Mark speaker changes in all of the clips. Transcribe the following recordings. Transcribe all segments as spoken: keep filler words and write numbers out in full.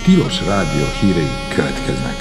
Speaker 1: Tilos Rádió hírei következnek.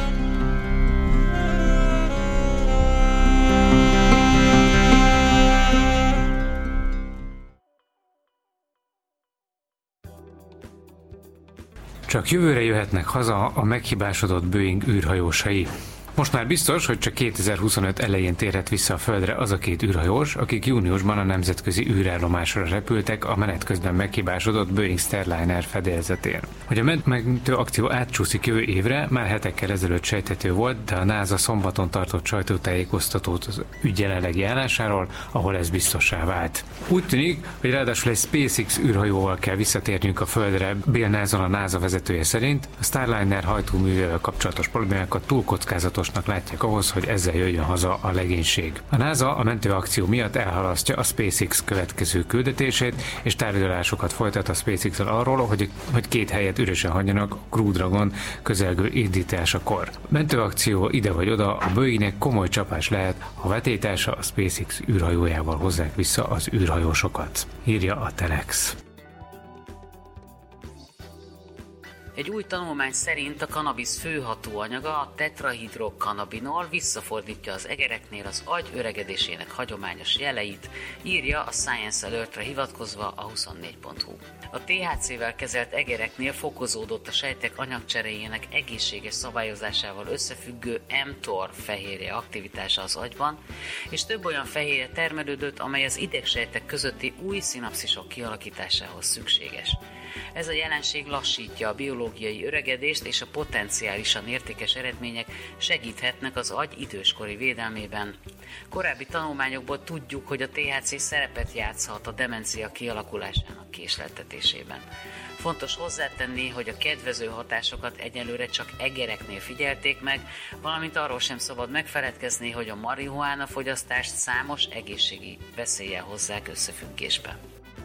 Speaker 2: Csak jövőre jöhetnek haza a meghibásodott Boeing űrhajósai. Most már biztos, hogy csak kétezer-huszonöt elején térhet vissza a Földre az a két űrhajós, akik júniusban a nemzetközi űrállomásra repültek a menet közben meghibásodott Boeing Starliner fedélzetén. Hogy a mentő akció átcsúszik jövő évre, már hetekkel ezelőtt sejthető volt, de a NASA szombaton tartott sajtótájékoztatót az ügy jelenlegi állásáról, ahol ez biztossá vált. Úgy tűnik, hogy ráadásul egy SpaceX űrhajóval kell visszatérnünk a Földre. Bill Nelson, a NASA vezetője szerint a Starliner hajtóművével kapcsolatos problémákat túl kockázatos látják ahhoz, hogy ezzel jöjjön haza a legénység. A NASA a mentőakció miatt elhalasztja a SpaceX következő küldetését, és tárgyalásokat folytat a SpaceX-el arról, hogy, hogy két helyet üresen hagyjanak a Crew Dragon közelgő indításakor. A mentőakció ide vagy oda a Boeingnek komoly csapás lehet, ha vetélytársa a SpaceX űrhajójával hozzák vissza az űrhajósokat, írja a Telex.
Speaker 3: Egy új tanulmány szerint a kannabisz fő hatóanyaga, a tetrahidrokannabinol visszafordítja az egereknél az agy öregedésének hagyományos jeleit, írja a Science Alertre hivatkozva a huszonnégy pont hu. A té há cével kezelt egereknél fokozódott a sejtek anyagcseréjének egészséges szabályozásával összefüggő mTOR fehérje aktivitása az agyban, és több olyan fehérje termelődött, amely az idegsejtek közötti új szinapszisok kialakításához szükséges. Ez a jelenség lassítja a biológiai öregedést, és a potenciálisan értékes eredmények segíthetnek az agy időskori védelmében. Korábbi tanulmányokból tudjuk, hogy a té há cé szerepet játszhat a demencia kialakulásának késleltetésében. Fontos hozzátenni, hogy a kedvező hatásokat egyelőre csak egereknél figyelték meg, valamint arról sem szabad megfeledkezni, hogy a marihuána fogyasztást számos egészségi veszéllyel hozzák összefüggésbe.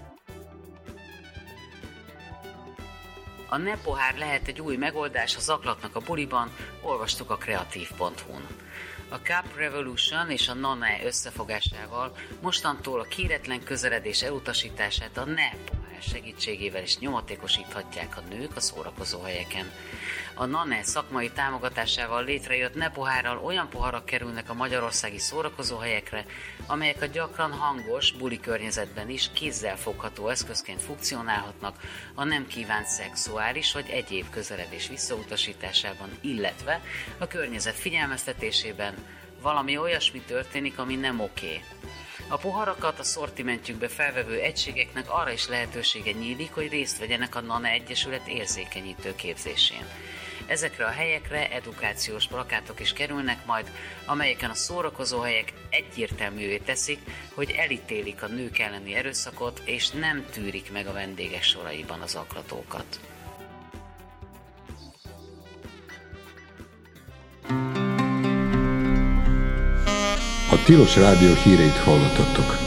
Speaker 3: A nepohár lehet egy új megoldás a zaklatnak a buliban, olvastuk a kreatív pont hu-n. A Cup Revolution és a Nane összefogásával mostantól a kéretlen közeledés elutasítását a nepohár segítségével is nyomatékosíthatják a nők a szórakozóhelyeken. A Nane szakmai támogatásával létrejött nepohárral olyan poharak kerülnek a magyarországi szórakozóhelyekre, amelyek a gyakran hangos buli környezetben is kézzelfogható eszközként funkcionálhatnak a nem kívánt szexuális vagy egyéb közeledés visszautasításában, illetve a környezet figyelmeztetésében. Valami olyasmi történik, ami nem oké. A poharakat a szortimentjükbe felvevő egységeknek arra is lehetősége nyílik, hogy részt vegyenek a Nane Egyesület érzékenyítő képzésén. Ezekre a helyekre edukációs plakátok is kerülnek majd, amelyeken a szórakozóhelyek egyértelművé teszik, hogy elítélik a nők elleni erőszakot, és nem tűrik meg a vendégek soraiban az zaklatókat.
Speaker 1: A Tilos Rádió híreit hallottattok.